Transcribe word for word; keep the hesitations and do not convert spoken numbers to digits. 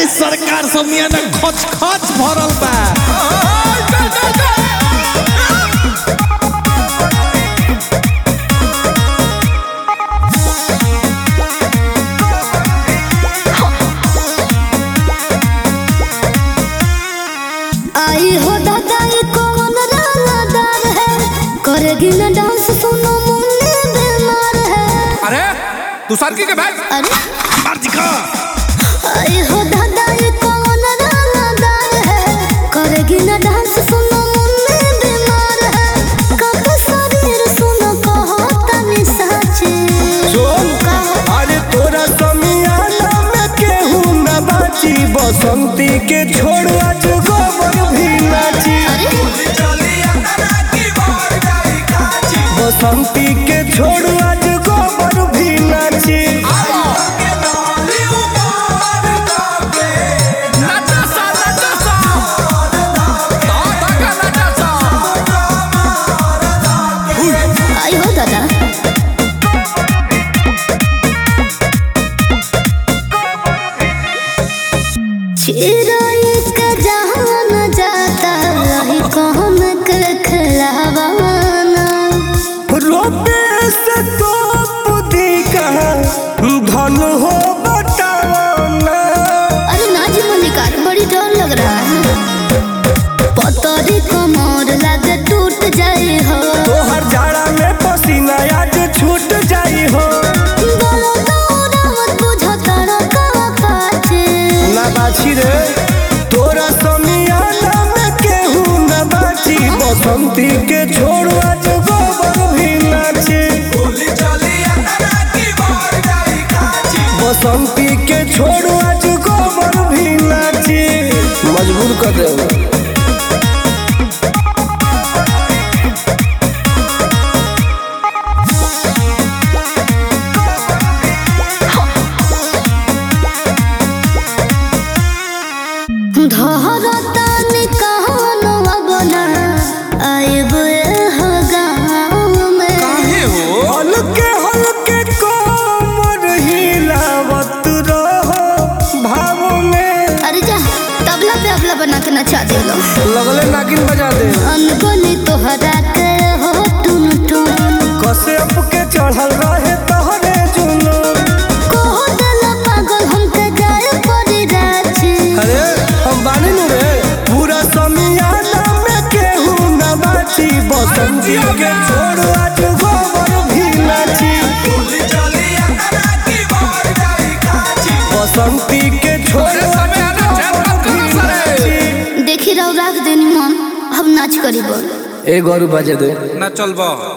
सरकार सब मियां ना खच खच भरल बा। आई हो दादा ये कौन रानादार है, करेगी ना डांस सुनो मुन्ने बीमार है। अरे तू सरकी के भाई अरे मार दिखा। आई हो दादा ये कौन रानादार है, करेगी ना डांस सुनो मुन्ने बीमार है। कब शरीर सुनो कहो तनी साचे सुन अरे तोरा समियाना में केहू न बाची, बसंती के छोड़ आज गोबर भी नाची। बसंती के छोड़ आज गोबर भी नाची। आई हो दादा चिराई का जहान जाता रही कौन के खिलावाना। रोपे से तो बुद्धि का धन हो बताना। अरे नाजी मल्लिकार बड़ी डर लग रहा है, पतरी कमर लगे टूट जाए हो। तोहर जाड़ा में पसीना आज छूट जाई हो। बोलो दौड़ा मत बुझो तारा का पाछे ना बाछी रे तोरा समियाना में केहू न बाची। बसंती के छोड़ आज गोबर भी नाची। बसंती के छोड़ आज गोबर भी नाची। मजबूर कर दे धरता निकाहनवा बना आइब हो गाँव में। काहे हो हल्के हल्के कोमर हिलावत रहो भाव में। अरे जा तबला पे अबला बना के नचा दे लो। लगले नागिन बजा दे अनगोली तोहरा के हो टुन टुन, कसे अप के चढ़ल रहे तोहरे जुनून। कहो दिल पागल हमके जाए पड़ी राछी। अरे हम बानी नु रे पूरा समियाना में केहू न बाची। बसंती के छोड़ आज गोबर भी नाची। बसंती के छोड़ आज गोबर भी नाची। देखी रहो राख देनी मन, अब नाच करी बोल। ए गौरू बजे दे ना चलबो।